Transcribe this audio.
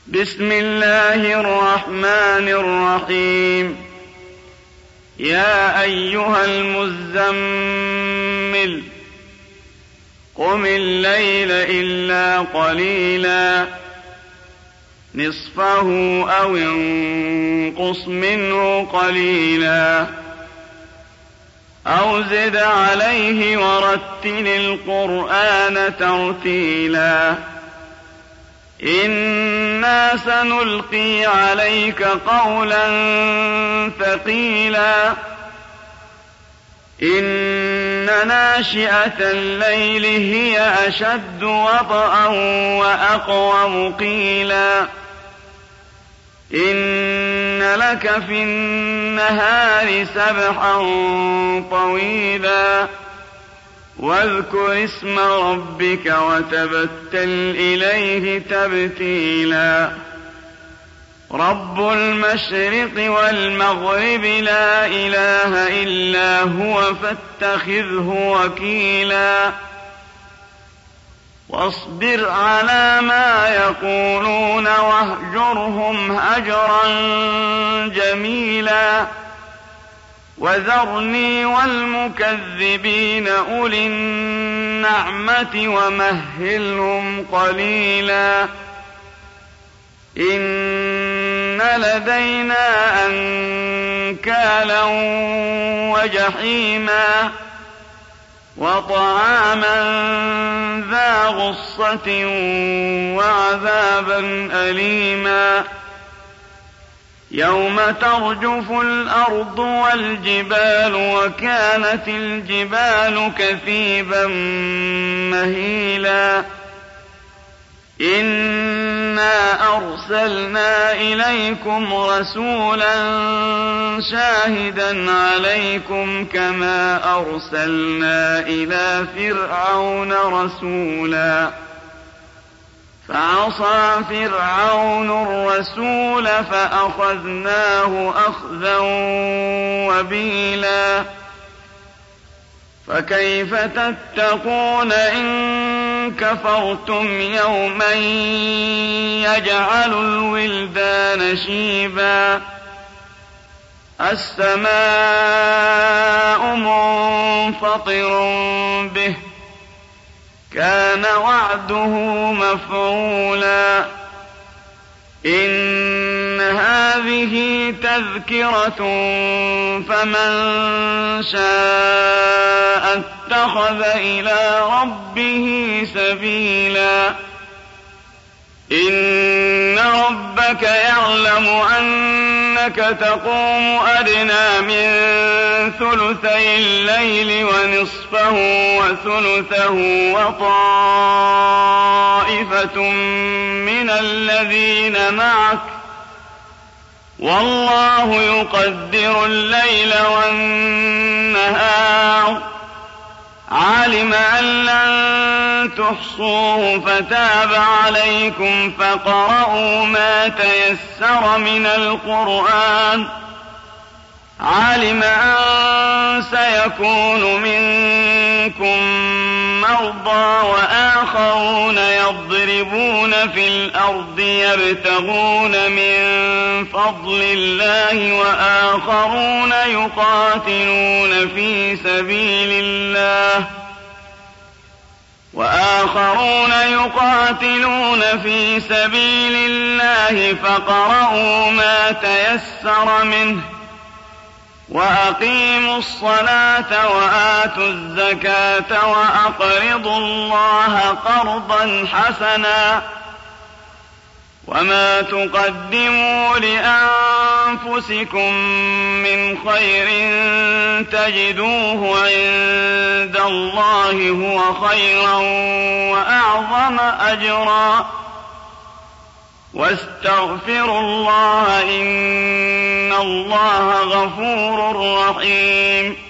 بسم الله الرحمن الرحيم. يا أيها المزمل قم الليل إلا قليلا نصفه أو انقص منه قليلا أو زد عليه ورتل القرآن ترتيلا إنا سنلقي عليك قولا ثقيلا إن ناشئة الليل هي أشد وطئا وأقوم قيلا إن لك في النهار سبحا طويلا واذكر اسم ربك وتبتل إليه تبتيلا رب المشرق والمغرب لا إله إلا هو فاتخذه وكيلا واصبر على ما يقولون واهجرهم هجرا جميلا وذرني والمكذبين أولي النعمة ومهلهم قليلا إن لدينا أنكالا وجحيما وطعاما ذا غصة وعذابا أليما يوم ترجف الأرض والجبال وكانت الجبال كثيبا مهيلا إنا أرسلنا إليكم رسولا شاهدا عليكم كما أرسلنا إلى فرعون رسولا فعصى فرعون الرسول فأخذناه أخذا وبيلا فكيف تتقون إن كفرتم يوما يجعل الولدان شيبا السماء منفطر به كان وعده مفعولا إن هذه تذكرة فمن شاء اتخذ إلى ربه سبيلا إن ربك يعلم أنك تقوم أدنى من ثلثي الليل ونصفه وثلثه وطائفة من الذين معك والله يقدر الليل والنهار علم أن لن تحصوه فتاب عليكم فاقرؤوا ما تيسر من القرآن علم أن سيكون منكم مرضى وآخرون يضربون في الأرض يبتغون من فضل الله وآخرون يقاتلون في سبيل الله فاقرؤوا ما تيسر منه وأقيموا الصلاة وآتوا الزكاة وأقرضوا الله قرضا حسنا وما تقدموا لأنفسكم من خير تجدوه عند الله هو خيرا وأعظم أجرا واستغفروا الله إن الله غفور رحيم